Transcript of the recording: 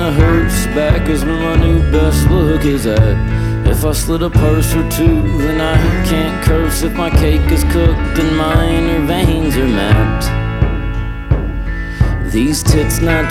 the hearse back is where my new best look is at. If I slid a purse or two, then I can't curse. If my cake is cooked and my inner veins are mapped. These tits not